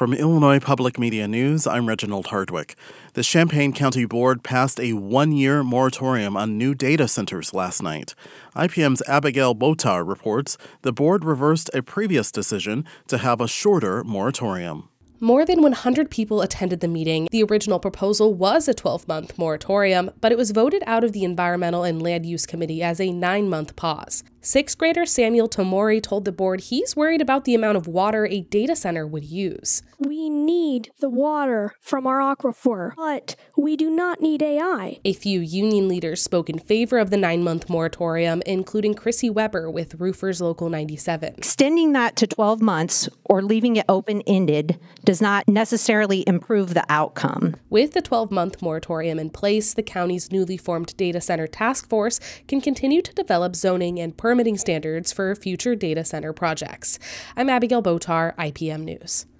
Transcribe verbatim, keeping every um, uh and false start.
From Illinois Public Media News, I'm Reginald Hardwick. The Champaign County Board passed a one-year moratorium on new data centers last night. I P M's Abigail Botar reports the board reversed a previous decision to have a shorter moratorium. More than one hundred people attended the meeting. The original proposal was a twelve-month moratorium, but it was voted out of the Environmental and Land Use Committee as a nine-month pause. Sixth grader Samuel Tomori told the board he's worried about the amount of water a data center would use. We need the water from our aquifer, but we do not need A I. A few union leaders spoke in favor of the nine-month moratorium, including Chrissy Weber with Roofers Local ninety-seven. Extending that to twelve months or leaving it open-ended does not necessarily improve the outcome. With the twelve-month moratorium in place, the county's newly formed data center task force can continue to develop zoning and permitting standards for future data center projects. I'm Abigail Botar, I P M News.